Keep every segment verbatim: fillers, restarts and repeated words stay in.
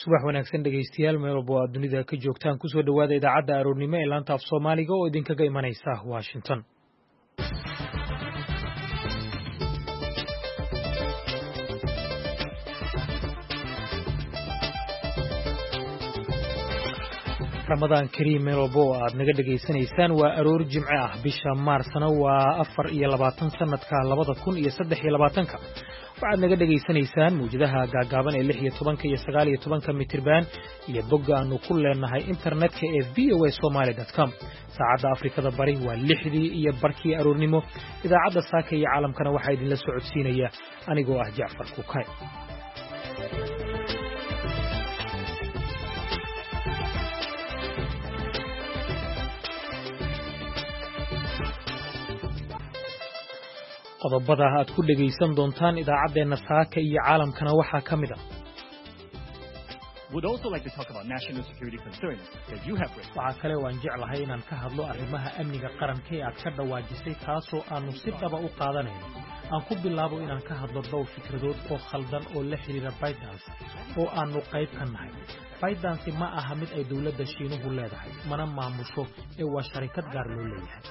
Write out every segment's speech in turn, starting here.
subax wanaagsan dhegaystayaal meel walba oo aad dunida ka joogtaan ku soo dhowaada idaacadda aroornimo ee laanta af Soomaaliga oo idinkaga imanaysa Washington. Ramadan Kareem meel walba oo aad naga dhageysanaysaan waa aroor Jimce ah bisha Maarsna waa afar iyo labaatan sanadka labada kun iyo saddex iyo labaatanka. waxaad naga dhageysanaysaan muujadaha gaagaaban ee lix iyo tobanka iyo sagaal iyo tobanka mitirban iyo bogga aanu ku leenahay internetka ee v o a somali dot com. saacadda Afrikada Bari waa lixdii iyo barkii aroornimo. idaacadda saaka iyo caalamkana waxaa idinla socodsiinaya anigoo ah Jacfar Kukay. qodobada aad ku dhageysan doontaan idaacadeena saaka iyo caalamkana waxaa ka mid ah waxaa kale oo aan jeclahay inaan ka hadlo arrimaha amniga qaranka ee aad ka dhawaajisay taasoo aanu si dhaba u qaadanayno. aan ku bilaabo inaan ka hadlo dhowr fikradood oo khaldan oo la xiriira ByteDance oo aanu qayb ka nahay. ByteDance ma aha mid ay dawladda Shiinuhu leedahay mana maamusho ee waa sharikad gaar loo leeyahay.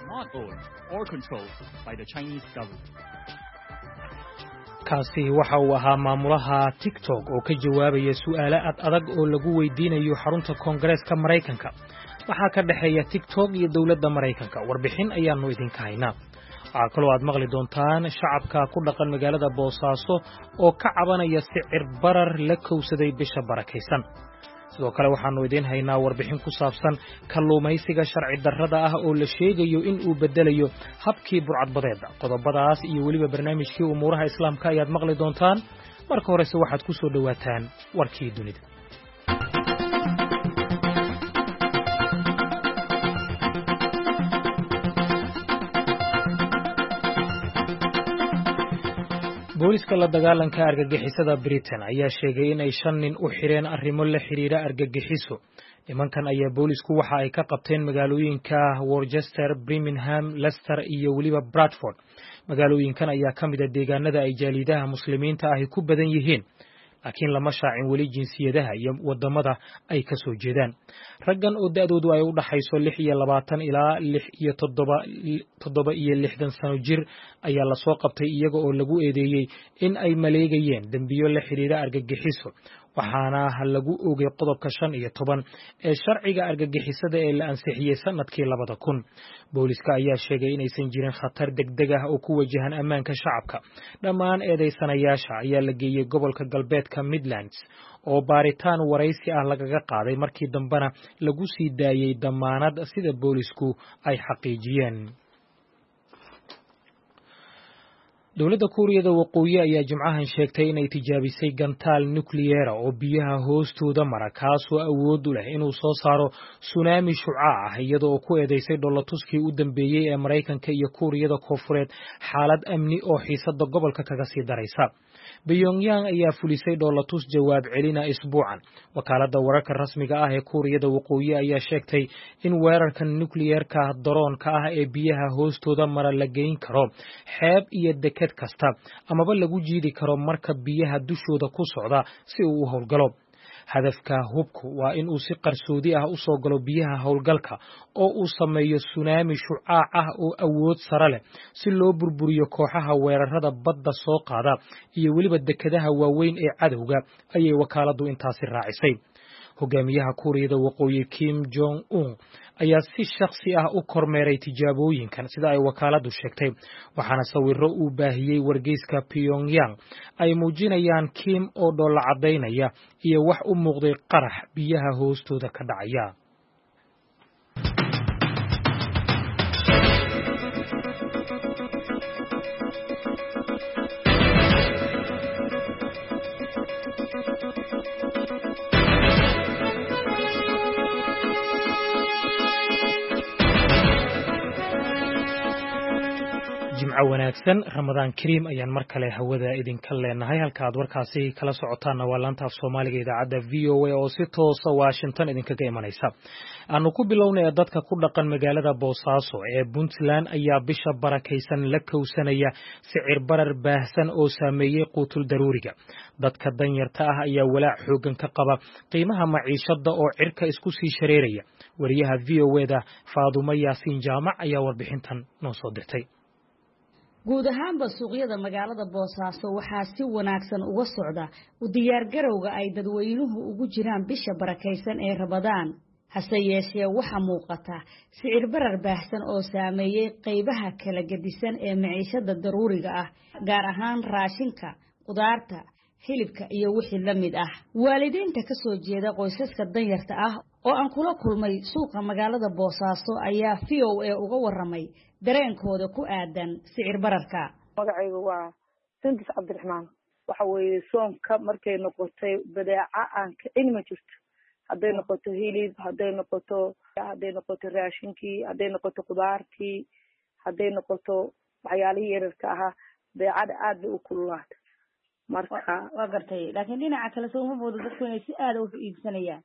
kaasi waxa uu ahaa maamulaha TikTok oo ka jawaabaya su'aalo ad adag oo lagu weydiinayo xarunta Koongareeska Mareykanka. waxaa ka dhaxeeya TikTok iyo dawladda Mareykanka. warbixin ayaanu idinka haynaa. waxaa kaloo aad maqli doontaan shacabka ku dhaqan magaalada Boosaaso oo ka cabanaya sicir barar la kowsaday bisha barakaysan. sidoo kale waxaanu idin haynaa warbixin ku saabsan kalluumaysiga sharci darrada ah oo la sheegayo in uu bedelayo habkii burcadbadeeda. qodobadaas iyo weliba barnaamijkii umuuraha islaamka ayaad maqli doontaan. marka horese waxaad ku soo dhowaataan warkii dunida. booliska la dagaalanka argagixisada Britain ayaa sheegay in ay shan nin u xireen arrimo la xiriira argagixiso. nimankan ayaa boolisku waxa ay ka qabteen magaalooyinka Worcester, Birmingham, Leicester iyo weliba Bradford. magaalooyinkan ayaa ka mid ah deegaanada ay jaalidaha muslimiinta ahi ku badan yihiin, laakiin lama shaacin weli jinsiyadaha iyo wadamada ay ka soo jeedaan. raggan oo da'doodu ay u dhaxayso lix iyo labaatan ilaa lix iyo toddoba iyo lixdan sano jir ayaa la soo qabtay iyaga oo lagu eedeeyey in ay maleegayeen dembiyo la xiriira argagixiso, waxaana lagu oogay qodobka shan iyo toban ee sharciga argagixisada ee la ansixiyey sanadkii labada kun. booliska ayaa sheegay inaysan jirin khatar degdeg ah oo ku wajahan ammaanka shacabka. dhammaan eedeysanayaasha ayaa la geeyey gobolka galbeedka Midlands oo baaritaan waraysi ah lagaga qaaday markii dambena lagu sii daayey damaanad sida boolisku ay xaqiijiyeen. dawladda Kuuriyada Waqooyi ayaa Jimcahan sheegtay inay tijaabisay gantaal nukliyeer oo biyaha hoostooda mara kaasoo awood u leh inuu soo saaro tsunami shucaac ah iyadoo ku eedeysay dhoolatuskii u dambeeyey ee Mareykanka iyo Kuuriyada Koonfureed xaalad amni oo xiisada gobolka kaga sii daraysa. Pyongyang ayaa fulisay dhoolatus jawaab celina isbuucan. wakaaladda wararka rasmiga ah ee Kuuriyada Waqooyi ayaa sheegtay in weerarkan nukliyeerka daroonka ah ee biyaha hoostooda mara la geyn karo xeeb iyo deked kasta amaba lagu jiidi karo marka biyaha dushooda ku socda si uu u howlgalo. hadafka hubku waa in uu si qarsoodi ah u soo galo biyaha howlgalka oo uu sameeyo tsunami shucaac ah oo awood sare leh si loo burburiyo kooxaha weerarada badda soo qaada iyo weliba dekedaha waaweyn ee cadowga, ayay wakaaladdu intaasi raacisay. hogaamiyaha Kuuriyada Waqooyi Kim Jong Un ayaa si shakhsi ah u kormeeray tijaabooyinkan sida ay wakaaladdu sheegtay, waxaana sawirro uu baahiyey wargeyska Pyongyang ay muujinayaan Kim oo dhoolla cadaynaya iyo wax u muuqday qarax biyaha hoostooda ka dhacaya. jimco wanaagsan ramadaan kariim ayaan mar kale hawada idinka leenahay halka aad warkaasi kala socotaanna waa laanta af soomaaliga idaacadda v o a oo si toosa Washington idinkaga imanaysa aanu ku bilownay dadka ku dhaqan magaalada Boosaaso ee Puntland ayaa bisha barakaysan la kowsanaya sicir barar baahsan oo saameeyay quutul daruuriga dadka danyarta ah ayaa walaac xoogan ka qaba qiimaha maciishada oo cirka isku sii shareeraya wariyaha v o a-da Faadumo Yaasiin Jaamac ayaa warbixintan noo soo dirtay guud ahaanba suuqyada magaalada Boosaaso waxaa si wanaagsan uga socda u diyaar garowga ay dadweynuhu ugu jiraan bisha barakaysan ee Ramadaan hase yeeshee waxa muuqata sicir barar baahsan oo saameeyay qaybaha kala gedisan ee maciishada daruuriga ah gaar ahaan raashinka qudaarta hilibka iyo wixii la mid ah waalidiinta ka soo jeeda qoysaska danyarta ah oo aan kula kulmay suuqa magaalada Boosaaso ayaa v o a uga waramay dareenkooda ku aadan sicir bararka magacaygu waa Sintis Cabdiraxmaan waxa weeye soonka markay noqotay badeeca aan ka cilmi jirto haday noqoto hilib haday noqoto haday noqoto raashinkii haday noqoto qudaartii haday noqoto waxyaalihii yararka ahaa badeecada aad bay u kululaatay marka waa gartay laakiin dhinaca kale soo ma moodo dadku inay si aad u iibsanayaan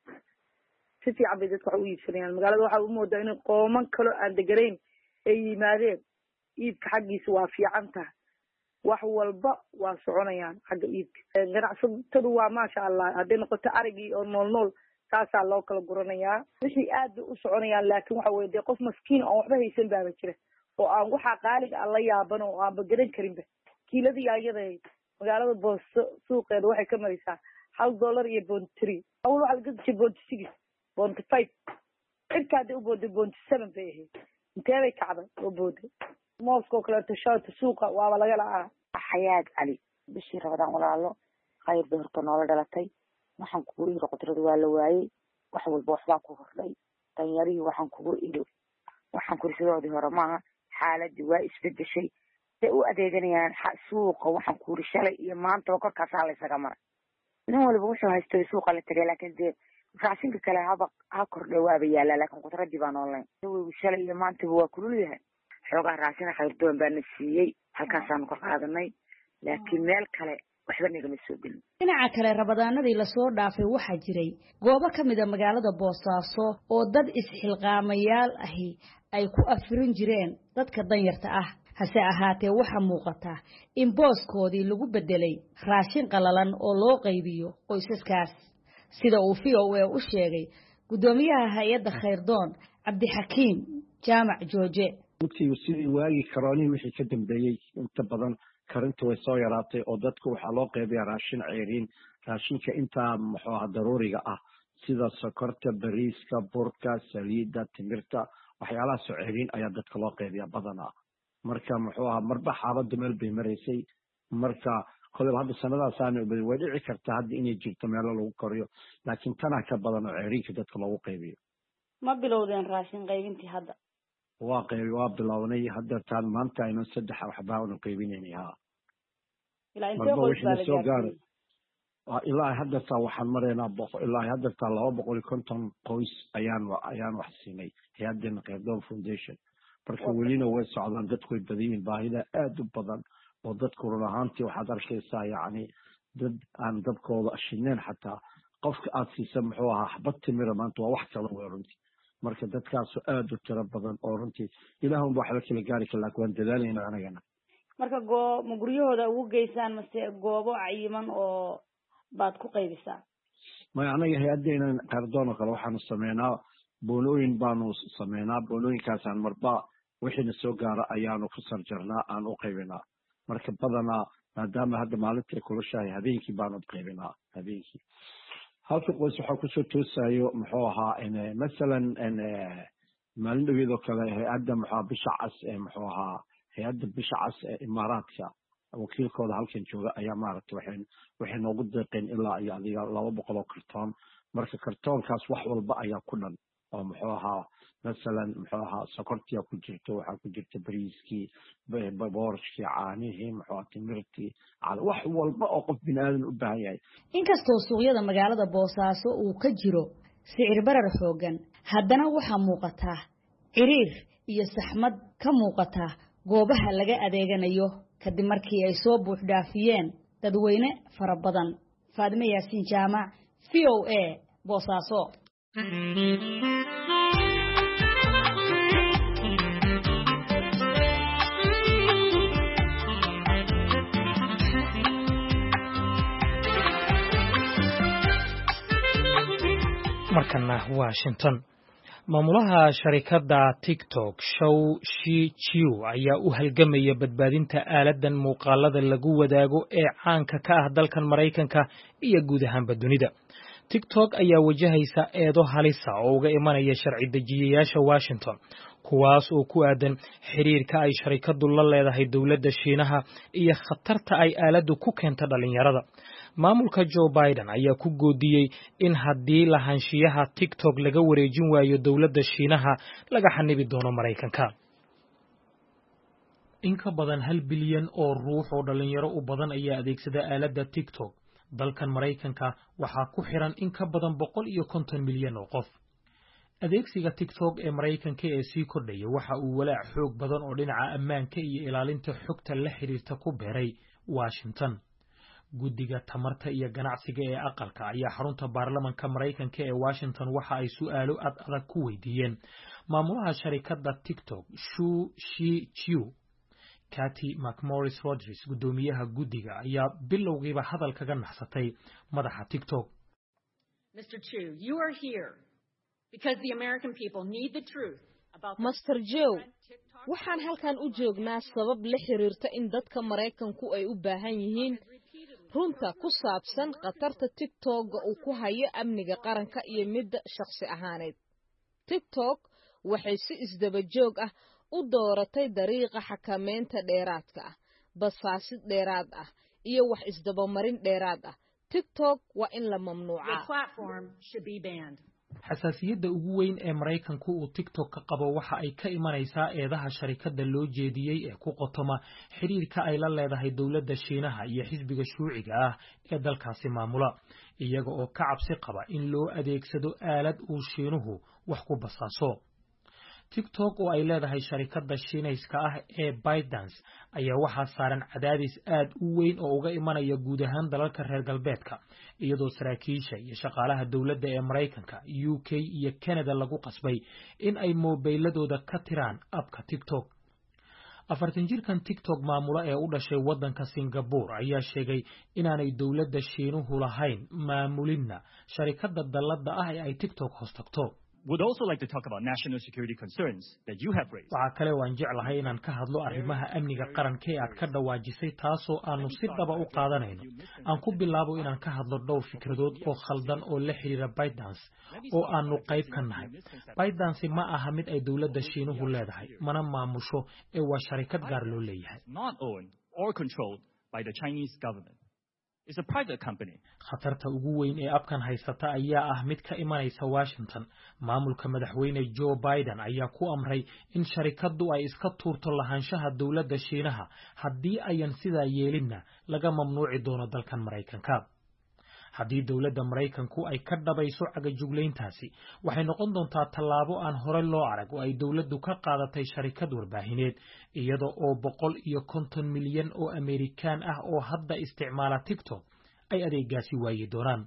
si fiican bay dadku u iibsanayaan magaalada waxa u moodaa in qooman kale aan deganayn ay yimaadeen iibka xaggiisa waa fiican tahay wax walba waa soconayaan xagga iibka ganacsatadu waa maasha Allah haday noqoto arigii oo nool nool taasaa loo kala guranayaa wixii aad bay u soconayaan laakiin waxa weeye qof maskiin oo waxba haysan baa jira oo aan waxa qaaliga alla yaaban oo aan bagadan karinba kiiladii ayada magaalada Booso suuqeeda waxay ka maraysaa hal dollar iyo bond three awal waxa laga jibay bond six bond five irkaade u booday bond seven bay ahayd intee bay kacday oo booday moosko kale tashaata suuqa waa laga laa xayaad cali bishii Ramadaan walaalo khayr bay horta noola dhalatay waxaan kugu iri qudrada waa la waayay wax walba waxbaa ku hordhay tanyari waxaan kugu iri waxaan ku risadoodii hore maaha xaaladii waa isbedeshay ay u adeeganayaan suuqa waxaan ku iri shalay iyo maanta korkaas la isaga maray nin walba wuxuu haystay suuqa la tagay laakiin dee raashinka kale haba ha kordhay waaba yaala laakiin qudradii baan online way shalay iyo maanta waa kulul yahay xoogaa raashin khayr doon baan siiyay halkaasaan ka qaadanay laakiin meel kale waxba nagama soo gelin dhinaca kale Ramadaanadii la soo dhaafay waxa jiray goobo kamid ah magaalada Boosaaso oo dad isxilqaamayaal ahi ay ku afirin jireen dadka danyarta ah hase ahaatee waxa muuqata in booskoodii lagu bedelay raashin qalalan oo loo qaybiyo qoysaskaas sida uu v o a u sheegay gudoomiyaha hay'adda Khayrdoon Cabdixakiim Jaamac Jooje dadkii sidii waagi karooni wixii ka dambeeyay inta badan karinta way soo yaraatay oo dadku waxa loo qeybiyaa raashin ceeriin raashinka inta muxuu ahaa daruuriga ah sida sokorta bariiska burka saliida timirta waxyaalaha soo ceeriin ayaa dadka loo qeybiyaa badanaa marka muxuu ahaa marba xaalada meel bay maraysay marka kolba hadda sanadaas aan way dhici kartaa hadda inay jirto meel lagu koriyo laakiin tana ka badan oo ceeriinka dadka loogu qeybiyo ma bilowdeen raashin qaybintii hadda waa qeyb waa bilownay hadda taan maanta aynu saddex waxba u qeybinaynaa ilaa intee qoys baa la gaaray ilaa hadda taa waxaan mareynaa boqol ilaa hadda taa laba boqol iyo konton qoys ayaan ayaan wax siinay hay'adda Khayrdoon Foundation marka welina way socdaan dadku way badiyeen baahida aad u badan oo dadku run ahaantii waxaad arkaysaa yacni dad aan dabkooda ashineen xataa qofka aad siisa muxuu ahaa xabad timira maanta waa wax kala weyn runtii marka dadkaas aad u tiro badan oo runtii ilaahu baa waxba kala gaari kala waan dadaalayna anagana marka goo ma guryahooda ugu geysaan mase goobo cayiman oo baad ku qaybisaan ma anaga hay'adeena Khayrdoon kale waxaanu sameynaa boonooyin baanu sameynaa boonooyinkaasaan marba wixii soo gaara ayaanu ku sarjarnaa aan u qaybinaa marka badanaa maadaama hadda maalintii kulashahay habeenkii baanu qaybinaa habeenkii halka qoys waxa ku soo toosayo muxuu ahaa in midalan in maalin dhaweedo kale hay'adda muxuu bisha cas ee muxuu ahaa hay'adda bisha cas ee Imaaraadka wakiilkooda halkan jooga ayaa maaragtay waxay waxay noogu deeqeen ilaa iyo adiga laba boqol oo kartoon marka kartoonkaas wax walba ayaa ku dhan oo muxuu ahaa midalan muxuu ahaa sokortiya ku jirto waxa ku jirta bariiskii boorashkii caanihii muxuu ahaa timirtii wax walba oo qof bini'aadan u baahan yahay inkastoo suuqyada magaalada Boosaaso uu ka jiro sicir barar xoogan haddana waxa muuqata ciriir iyo saxmad ka muuqata goobaha laga adeeganayo kadib markii ay soo buux dhaafiyeen dadweyne fara badan. Faadime Yaasiin Jaamac, V O A, Boosaaso. markana Washington maamulaha sharikadda TikTok Shou Shi-Chiu ayaa u halgamaya badbaadinta aaladan muuqaalada lagu wadaago ee caanka ka ah dalkan Mareykanka iyo guud ahaan dunida. TikTok ayaa wajahaysa eedo halisa oo uga imanaya sharci dejiyayaasha Washington kuwaas oo ku aadan xiriirka ay sharikadu la leedahay dawladda Shiinaha iyo khatarta ay aaladu ku keento dhalinyarada. maamulka Joe Biden ayaa ku goodiyay in haddii lahaanshiyaha TikTok laga wareejin waayo dawladda Shiinaha laga xanibi doono Mareykanka. in ka badan hal bilyan oo ruux oo dhalinyaro u badan ayaa adeegsada aaladda TikTok. dalkan Mareykanka waxaa ku xiran in ka badan boqol iyo konton milyan oo qof. adeegsiga TikTok ee Mareykanka ee sii kordhaya waxa uu walaac xoog badan oo dhinaca ammaanka iyo ilaalinta xogta la xiriirta ku beeray Washington. guddiga tamarta iyo ganacsiga ee aqalka ayaa xarunta baarlamaanka Mareykanka ee Washington waxa ay su'aalo ad adag ku weydiiyeen maamulaha sharikadda TikTok Shou Shi-Chiu. Cathy McMorris Rodgers gudoomiyaha guddiga ayaa bilowgiiba hadal kaga naxsatay madaxa TikTok. Mister Chiu, you are here because the American people need the truth about Mister Chiu, waxaan halkan u joognaa sabab la xiriirta in dadka Mareykanku ay u baahan yihiin runta ku saabsan khatarta TikTok uu ku hayo amniga qaranka iyo mid shakhsi ahaaneed. TikTok waxay si isdaba joog ah u dooratay dariiqa xakameynta dheeraadka ah, basaasid dheeraad ah iyo wax isdaba marin dheeraad ah. TikTok waa in la mamnuucaa. the platform should be banned. xasaasiyadda ugu weyn ee Mareykanku uu TikTok ka qabo waxa ay ka imanaysaa eedaha sharikadda loo jeediyay ee ku qotoma xiriirka ay la leedahay dawladda Shiinaha iyo xisbiga Shuuciga ah ee dalkaasi maamula, iyaga oo ka cabsi qaba in loo adeegsado aalad uu Shiinuhu wax ku basaaso. TikTok oo ay leedahay sharikadda Shiinayska ah ee ByteDance ayaa waxaa saaran cadaadis aad u weyn oo uga imanaya guud ahaan dalalka reer galbeedka, iyadoo saraakiisha iyo shaqaalaha dawladda ee Mareykanka, U K iyo Canada lagu qasbay in ay mobiladooda ka tiraan abka TikTok. afartan jirkan TikTok maamula ee u dhashay waddanka Singapore ayaa sheegay inaanay dawladda Shiinuhu lahayn maamulinna sharikadda dalladda ah ee ay TikTok hoos tagto. would also like to talk about national security concerns that you have raised. waxa kale oo aan jeclahay inaan ka hadlo arrimaha amniga qaranka ee aad ka dhawaajisay taasoo aanu si dhaba u qaadanayno. aan ku bilaabo inaan ka hadlo dhowr fikradood oo khaldan oo la xiriira ByteDance oo aanu qayb ka nahay. ByteDance ma aha mid ay dawladda Shiinuhu leedahay, mana maamusho ee waa sharikad gaar loo leeyahay. Not owned or controlled by the Chinese government. It's a private company. khatarta ugu weyn ee abkan haysata ayaa ah mid ka imanaysa Washington. maamulka madaxweyne Joe Biden ayaa ku amray in sharikadu ay iska tuurto lahaanshaha dawladda Shiinaha haddii ayan sidaa yeelinna laga mamnuuci doono dalkan Mareykanka. haddii dawladda Mareykanku ay ka dhabayso cagajuglayntaasi waxay noqon doontaa tallaabo aan hore loo arag oo ay dawladdu ka qaadatay sharikad warbaahineed iyada oo boqol iyo konton milyan oo Amerikaan ah oo hadda isticmaala TikTok ay adeegaasi waayi doonaan.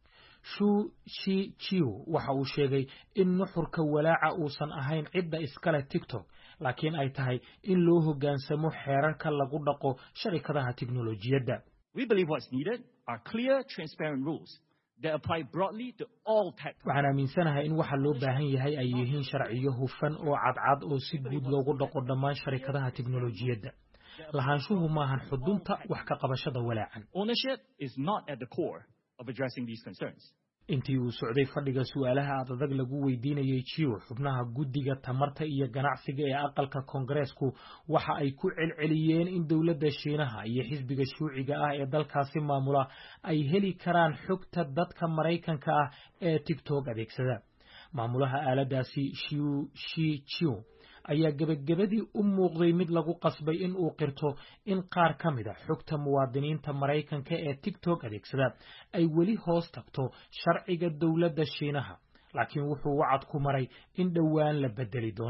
Shou Shi-Chiu waxa uu sheegay in nuxurka walaaca uusan ahayn cidda iskale TikTok, laakiin ay tahay in loo hoggaansamo xeerarka lagu dhaqo sharikadaha tiknoolajiyadda. We believe what's needed are clear, transparent rules that apply broadly to all tech. waxaan aaminsanahay in waxa loo baahan yahay ay yihiin sharciyo hufan oo cadcad oo si guud loogu dhaqo dhammaan sharikadaha tiknoolajiyadda. lahaanshuhu maahan xudunta wax ka qabashada walaacan. Ownership is not at the core of addressing these concerns. intii uu socday fadhiga su'aalaha adag lagu weydiinayay Chiu, xubnaha guddiga tamarta iyo ganacsiga ee aqalka Koongareesku waxa ay ku celceliyeen in dawladda Shiinaha iyo xisbiga Shuuciga ah ee dalkaasi maamula ay heli karaan xogta dadka Mareykanka ah ee TikTok adeegsada. maamulaha aaladaasi Shou Shi-Chiu ayaa gabagabadii u muuqday mid lagu qasbay in uu qirto in qaar ka mid ah xogta muwaadiniinta Mareykanka ee TikTok adeegsada ay weli hoos tagto sharciga dawladda Shiinaha, laakiin wuxuu wacad ku maray in dhowaan la bedeli doono.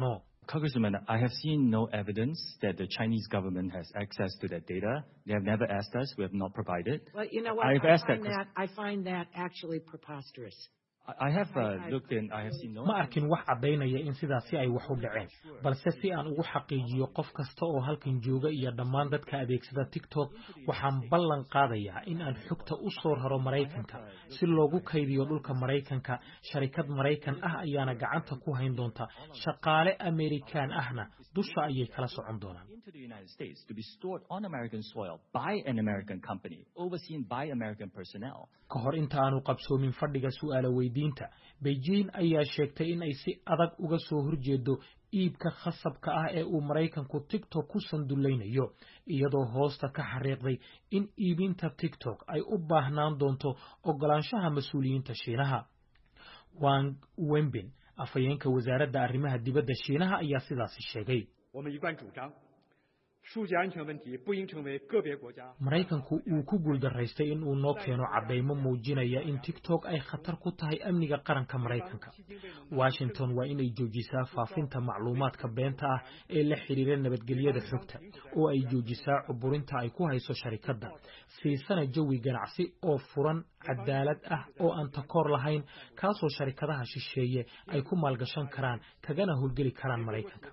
Congressman, I have seen no evidence that the Chinese government has access to that data. They have never asked us. We have not provided. Well, you know what? I've I asked find that. that I find that actually preposterous. I have uh, looked in. I have seen no. ma arkin wax cadaynaya in sidaasi ay wax u dhaceen balse si aan ugu xaqiijiyo qof kasta oo halkan jooga iyo dhammaan dadka adeegsada TikTok waxaan ballan qaadayaa in aan xogta u soo raro Mareykanka si loogu kaydiyo dhulka Mareykanka sharikad Mareykan ah ayaana gacanta ku hayn doonta shaqaale American ahna dusha ayay kala socon doonaan into the United States to be stored on American soil by an American company overseen by American personnel. ka hor inta aanu qabsoomin fadhiga su'aalo weydiinta Beijing ayaa sheegtay in ay si adag uga soo horjeedo iibka khasabka ah ee uu Mareykanku TikTok ku sanduleynayo iyadoo hoosta ka xariiqday in iibinta TikTok ay u baahnaan doonto ogolaanshaha mas'uuliyiinta Shiinaha. Wang Wenbin afayeenka wasaaradda arrimaha dibadda Shiinaha ayaa sidaas sheegay. Mareykanku uu ku guuldaraystay in uu noo keeno cadeymo muujinaya in TikTok ay khatar ku tahay amniga qaranka Mareykanka. Washington waa inay joojisaa faafinta macluumaadka beenta ah ee la xiriira nabadgelyada xogta oo ay joojisaa cuburinta ay ku hayso sharikadda siisana jawi ganacsi oo furan cadaalad ah oo aan takoor lahayn kaasoo sharikadaha shisheeye ay ku maalgashan karaan kagana howlgeli karaan Mareykanka.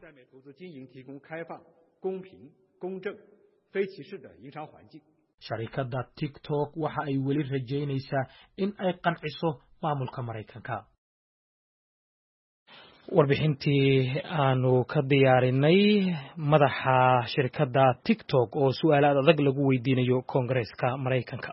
Sharikadda TikTok waxa ay weli rajaynaysaa in ay qanciso maamulka Mareykanka. warbixintii aanu ka diyaarinay madaxa shirkadda TikTok oo su'aalaad adag lagu weydiinayo Koongareeska Mareykanka.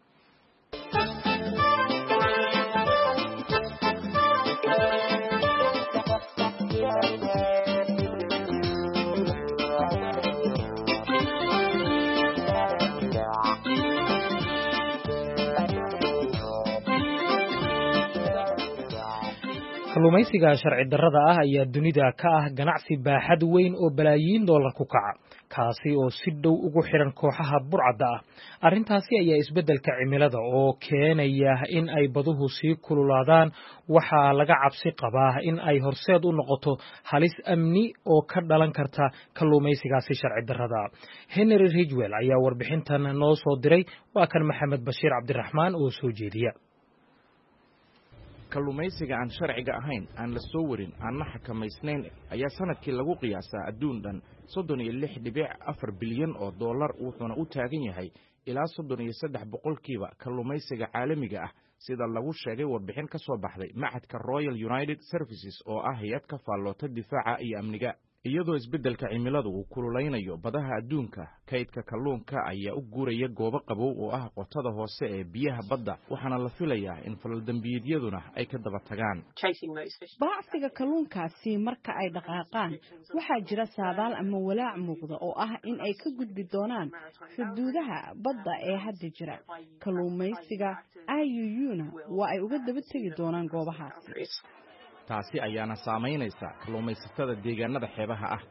kalluumaysiga sharci darrada ah ayaa dunida ka ah ganacsi baaxad weyn oo balaayiin dollar ku kaca kaasi oo si dhow ugu xiran kooxaha burcadda ah arrintaasi ayaa isbeddelka cimilada oo keenaya in ay baduhu sii kululaadaan waxaa laga cabsi qabaa in ay horseed u noqoto halis amni oo ka dhalan karta kalluumaysigaasi sharci darrada Henry Ridgwell ayaa warbixintan noo soo diray waa kan Maxamed Bashiir Cabdiraxmaan oo soo jeediya kalluumaysiga aan sharciga ahayn aan la soo warin aan la xakamaysnayn ayaa sanadkii lagu qiyaasaa adduun dhan soddon iyo lix dhibic afar bilyan oo dollar wuxuuna u taagan yahay ilaa soddon iyo saddex boqolkiiba kalluumaysiga caalamiga ah sida lagu sheegay warbixin ka soo baxday macadka Royal United Services oo ah hay'ad ka faalloota difaaca iyo amniga iyadoo isbeddelka cimiladu uu kululeynayo badaha adduunka kaydka kalluunka ayaa u guuraya goobo qabow oo ah qotada hoose ee biyaha badda waxaana la filayaa in falaldambiyaduna ay ka daba tagaan baacsiga kalluunkaasi marka ay dhaqaaqaan waxaa jira saadaal ama walaac muuqda oo ah in ay ka gudbi doonaan xuduudaha badda ee hadda jira kalluumaysiga I U U-na waa ay uga daba tegi doonaan goobahaasi taasi ayaana saamaynaysa kalluumaysatada deegaanada xeebaha ah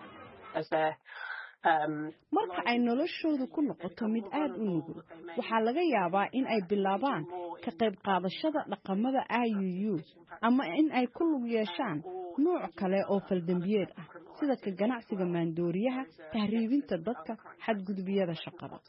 marka ay noloshoodu ku noqoto mid aad u nugul waxaa laga yaabaa in ay bilaabaan ka qayb qaadashada dhaqamada I U U ama in ay ku lug yeeshaan nooc kale oo faldambiyeed ah sida ka ganacsiga maandooriyaha tahriibinta dadka xadgudubiyada shaqada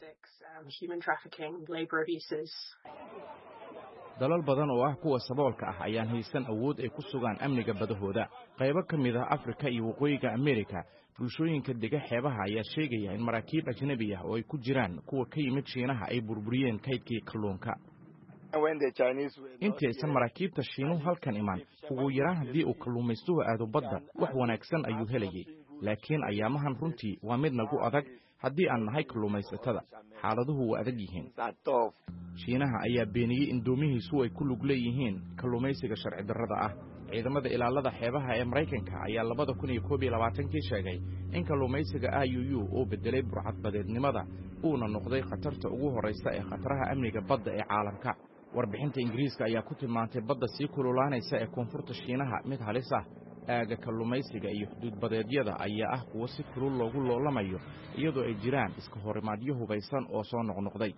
dalal badan oo ah kuwa saboolka ah ayaan haysan awood ay ku sugaan amniga badahooda qaybo ka mid ah Afrika iyo waqooyiga Amerika bulshooyinka dega xeebaha ayaa sheegaya in maraakiib ajnabi ah oo ay ku jiraan kuwa ka yimid Shiinaha ay burburiyeen kaydkii kalluunka intaysan maraakiibta Shiinuhu halkan iman ugu yaraan haddii uu kalluumaystuhu aado badda wax wanaagsan ayuu helayay laakiin ayaamahan runtii waa mid nagu adag haddii aan nahay kalluumaysatada xaaladuhu waa adag yihiin Shiinaha ayaa beeniyay in doomihiisu ay ku lug leeyihiin kalluumaysiga sharci darrada ah ciidamada ilaalada xeebaha ee Mareykanka ayaa labada kun iyo koob iyo labaatan-kii sheegay in kalluumaysiga I U U uu bedelay burcadbadeednimada uuna noqday khatarta ugu horeysa ee khataraha amniga badda ee caalamka warbixinta Ingiriiska ayaa ku tilmaantay badda sii kululaanaysa ee koonfurta Shiinaha mid halis ah aaga kalluumaysiga iyo xuduudbadeedyada ayaa ah kuwa si kulul loogu loolamayo iyadoo ay jiraan iska horimaadyo hubaysan oo soo noqnoqday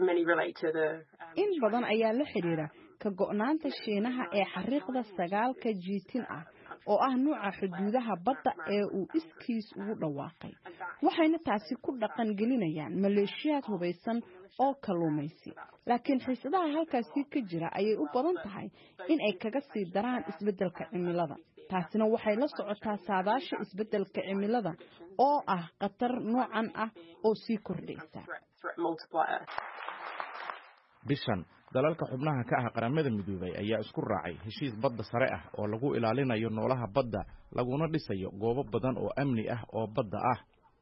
in badan ayaa la xiriira ka go'naanta Shiinaha ee xariiqda sagaalka jiitin ah oo ah nuuca xuduudaha badda ee uu iskiis ugu dhawaaqay waxayna taasi ku dhaqan gelinayaan maleeshiyaad hubaysan oo kalluumaysi laakiin xiisadaha halkaasi ka jira ayay u badan tahay in ay kaga sii daraan isbeddelka cimilada taasina waxay la socotaa saadaasha isbeddelka cimilada oo ah khatar noocan ah oo sii kordhaysa bishan dalalka xubnaha ka ah qaramada midoobay ayaa isku raacay heshiis badda sare ah oo lagu ilaalinayo noolaha badda laguna dhisayo goobo badan oo amni ah oo badda ah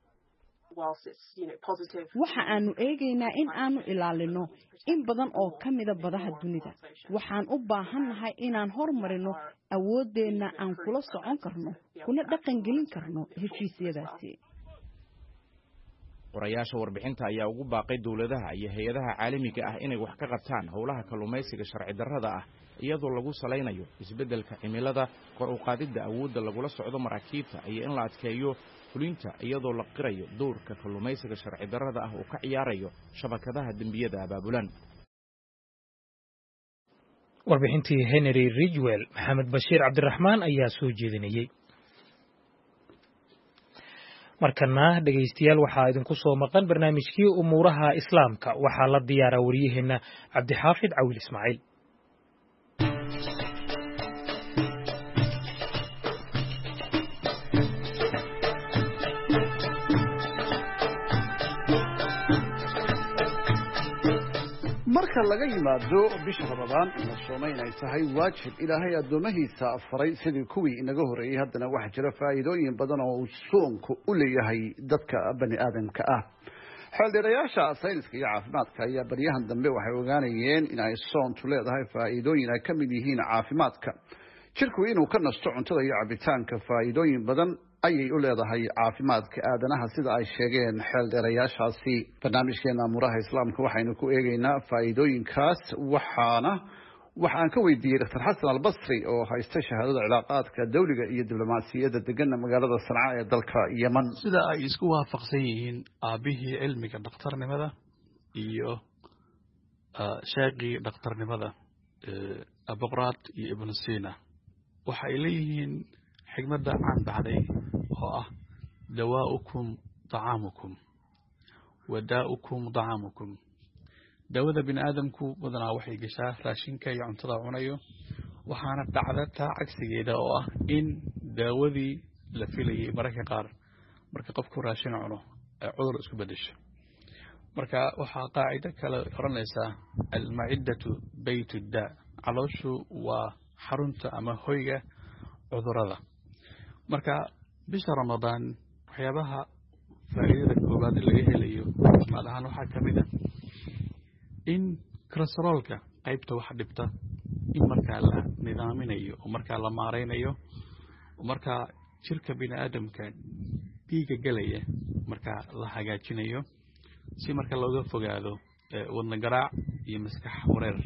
waxa aanu eegaynaa in aanu ilaalino in badan oo ka mida badaha dunida waxaan u baahannahay inaan hormarino awoodeenna aan kula socon karno kuna dhaqan gelin karno heshiisyadaasi warayaasha warbixinta ayaa ugu baaqay dawladaha iyo hay-adaha caalamiga ah inay wax ka qabtaan howlaha kalluumaysiga sharci darrada ah iyadoo lagu salaynayo isbeddelka cimilada kor u qaadidda awoodda lagula socdo maraakiibta iyo in la adkeeyo fulinta iyadoo la qirayo doorka kalluumaysiga sharci darrada ah uu ka ciyaarayo shabakadaha dembiyada abaabulan warbixintii Henry Ridgwell Maxamed Bashiir Cabdiraxmaan ayaa soo jeedinayay markana dhageystayaal waxaa idinku soo maqan barnaamijkii umuuraha islaamka waxaa la diyaara wariyaheena Cabdixaafid Cawil Ismaaciil marka laga yimaado bisha Ramadaan la soomay inay tahay waajib Ilaahay addoomahiisa faray sidii kuwii inaga horeeyay haddana waxa jira faa'iidooyin badan oo soonku u leeyahay dadka bani aadamka ah xildhibayaasha sayniska iyo caafimaadka ayaa baryahan dambe waxay ogaanayeen in ay soontu leedahay faa'iidooyin ay ka mid yihiin caafimaadka jirku inuu ka nasto cuntada iyo cabitaanka faa'iidooyin badan ayay u leedahay caafimaadka aadanaha sida ay sheegeen xeeldheerayaashaasi barnaamijkeena amuraha islaamka waxaynu ku eegaynaa faa'iidooyinkaas waxaana waxaan ka weydiiyey Dr Xasan Albasri oo haysta shahaadada cilaaqaadka dawliga iyo diblomaasiyadda degan magaalada Sanaa ee dalka Yemen sida ay isku waafaqsan yihiin aabihii cilmiga dhakhtarnimada iyo sheekhi dhakhtarnimada Abqrat iyo Ibn Sina waxay leeyihiin xigmada caan baxday oo ah dawaa'ukum ta'amukum wadaa'ukum ta'amukum dawada bini aadamku badanaa waxay gashaa raashinka iyo cuntada cunayo waxaana dhacda taa cagsigeeda oo ah in daawadii la filayay mararka qaar marka qofku raashin cuno ay cudur isku bedesho marka waxaa qaacido kale oranaysa al-ma'iddatu baytu daa calooshu waa xarunta ama hoyga cudurada marka bisha Ramadaan waxyaabaha faa'iidada koobaad laga helayo malahan waxa kamid ah in cholesterolka qaybta wax dhibta in marka la nidaaminayo oo marka la maareynayo oo marka jirka bini aadamka dhiiga galaya marka la hagaajinayo si marka looga fogaado wadna garaac iyo maskax wareer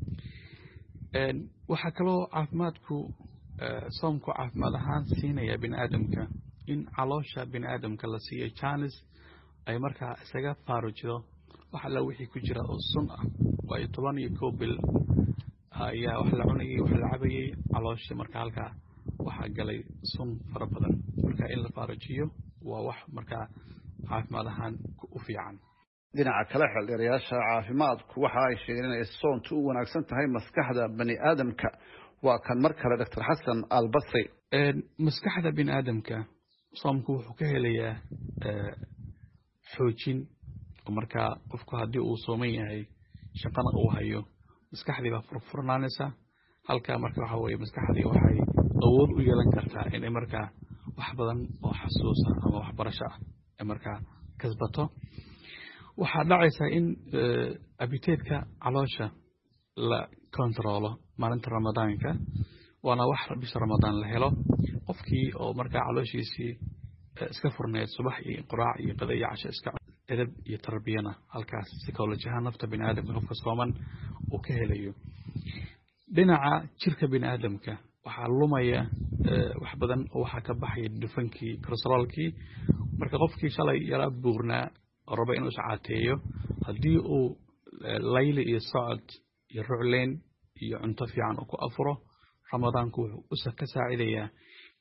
een waxa kaloo caafimaadku soomku caafimaad ahaan siinaya bini aadamka in caloosha bini aadamka la siiyo chance ay marka isaga faarujido waxa la wixii ku jira oo sun ah way toban iyo kow bil ayaa wax la cunayay wax la cabayay caloosha marka halka waxa galay sun fara badan marka in la faarujiyo waa wax marka caafimaad ahaan u fiican dhinaca kale xildhibayaasha caafimaadku waxa ay sheegeen in soontu u wanaagsan tahay maskaxda bani aadamka waa kan mar kale Dr Xasan Albasri ee maskaxda bini aadamka soomku wuxuu ka helayaa ee xoojin marka qofku hadii uu sooman yahay shaqada uu hayo maskaxdii baa furfurnaanaysa halka marka waxa weeye maskaxdii waxay awood u yeelan kartaa in marka wax badan oo xasuus ah ama wax barasho ah marka kasbato waxa dhacaysa in abiteedka caloosha la controlo maalinta Ramadaanka wana wax bisha Ramadaan la helo qofkii oo marka calooshiisii iska furneed subax iyo quraac iyo qada iyo casho iska edeb iyo tarbiyana halkaas psychology-ha nafta bini aadamka qofka sooman uu ka helayo dhinaca jirka bini aadamka waxa lumaya wax badan oo waxa ka baxay dufankii cholesterolkii marka qofkii shalay yara buurnaa raba inuu saacateeyo hadii uu layli iyo socod iyo rucleen iyo cunto fiican ku afuro Ramadaanku wuxuu ka saacidayaa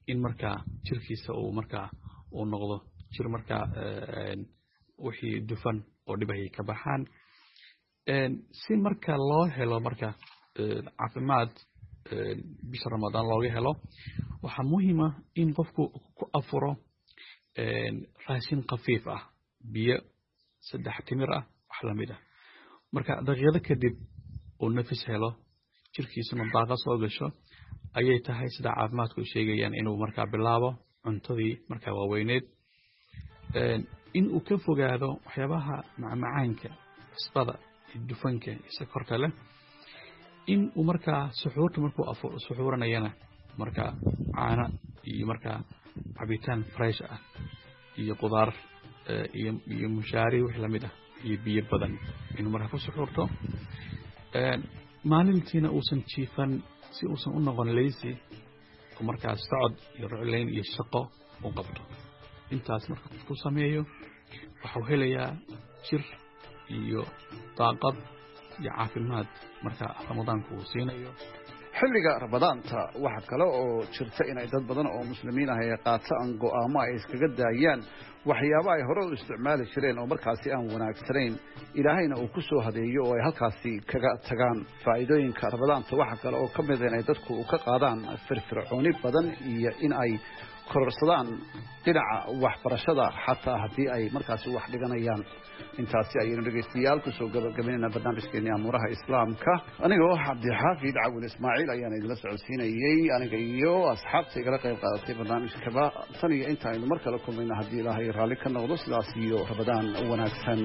in markaa jirkiisa uu markaa uu noqdo jir markaa wixii dufan oo dhibay ka baxaan si marka loo helo marka caafimaad bisha Ramadaan looga helo waxa muhiim ah in qofku ku afuro raashin khafiif ah biyo saddex timir ah wax la mid ah marka daqiiqado kadib uu nafis helo jirkiisuna daaqa soo gasho ayay tahay sida caafimaadku sheegayaan inuu marka bilaabo cuntadii marka waaweyneed in uu ka fogaado waxyaabaha macmacaanka cusbada dufanka iyo sokorta leh in uu marka suxuurta markuu afuro suxuuranayana marka caana iyo marka cabitaan fresh ah iyo qudaar iyo iyo mushaari wax la mid ah iyo biyo badan inuu marka ku suxuurto maalintiina uusan jiifan si uusan u noqon lazy oo marka socod iyo rucleyn iyo shaqo u qabto intaas marka ku sameeyo waxa uu helayaa jir iyo daaqad iyo caafimaad marka Ramadaanku uu siinayo xilliga Ramadaanta waxa kale oo jirta in ay dad badan oo muslimiin ah ay qaataan go'aamo ay iskaga daayaan waxyaabo ay hore u isticmaali jireen oo markaasi aan wanaagsanayn ilaahayna uu ku soo hadeeyo oo ay halkaasi kaga tagaan faa'iidooyinka Ramadaanta waxa kale oo kamid ah in ay dadku ka qaadaan firfircooni badan iyo in ay kororsadaan dhinaca waxbarashada xataa haddii ay markaasi wax dhiganayaan intaasi ayaynu dhegeystayaal ku soo gabagabeynaa barnaamijkeena amuuraha islaamka anigoo Cabdixaafid Cawil Ismaaciil ayaan idinla socodsiinayay aniga iyo asxaabta igala qayb qaadatay barnaamijkaba tan iyo inta aynu mar kale kulmayno haddii ilaahay raalli ka noqdo sidaas iyo Ramadaan wanaagsan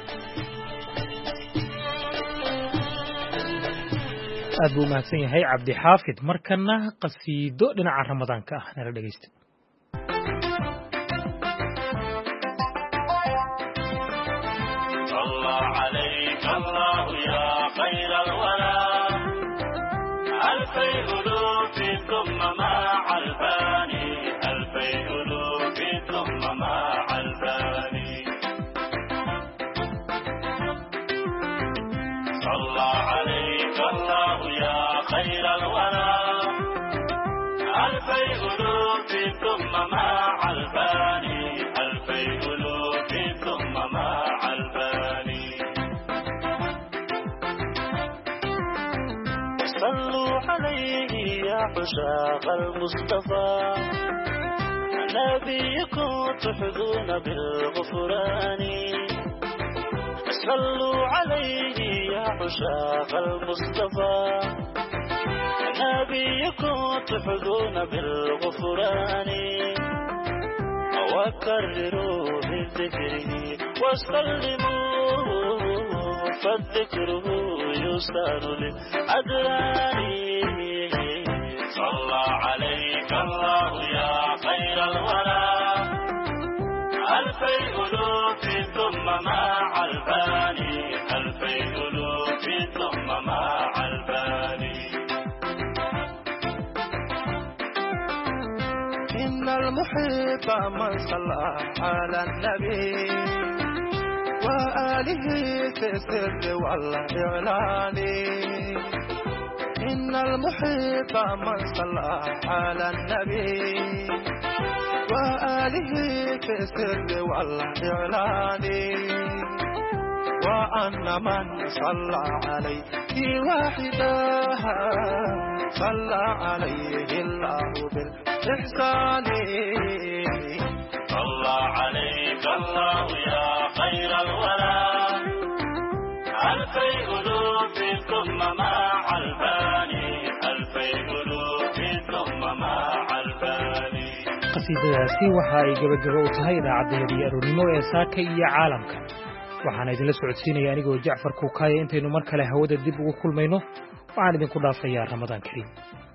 aad buu mahadsan yahay Cabdixaafid markana qasiido dhinaca Ramadaanka ah nala dhegeysta عشاق المصطفى نبيكم تحظون بالغفران صلوا عليه يا عشاق المصطفى نبيكم تحظون بالغفران وكرروا بذكره واستلموا فالذكره يسار للأدران صلى عليك الله يا خير الورى ألفي ألوف ثم مع الباني ألفي ألوف ثم مع الباني إن المحب من صلى على النبي وآله في السر والإعلان إن المحب من صلى على النبي وآله في السر والإعلان وأن من صلى عليه واحدا صلى عليه الله بالإحسان صلى عليك الله يا خير الورى ألفي ألوف ثم مع الباني ألفي ألوف ثم مع الباني qasiidadaasi waxa ay gabagabo u tahay idaacaddeedii aroornimo ee saaka iyo caalamka waxaan idinla socodsiinaya anigoo Jacfar Kuukaaye intaynu mar kale hawada dib ugu kulmayno waxaan idinku dhaafayaa Ramadaan Kariim